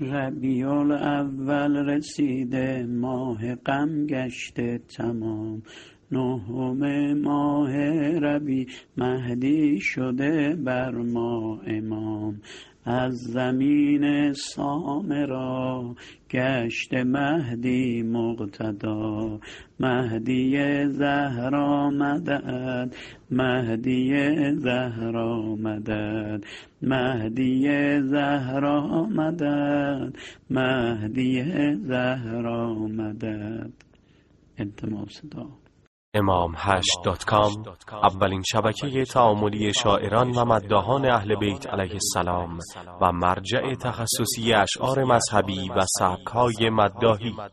ربیع الاول رسیده، ماه غم گشته تمام. 9 ماه ربیع مهدی شده بر ما امام. از زمین سامرا گشته مهدی مقتدا. مهدی زهرا مدد، مهدی زهرا مدد، مهدی زهرا مدد، مهدی زهرا مدد. انتمام صدا. imam8.com اولین شبکه تعاملی شاعران و مداحان اهل بیت علیه السلام و مرجع تخصصی اشعار مذهبی و سبک‌های مداحی.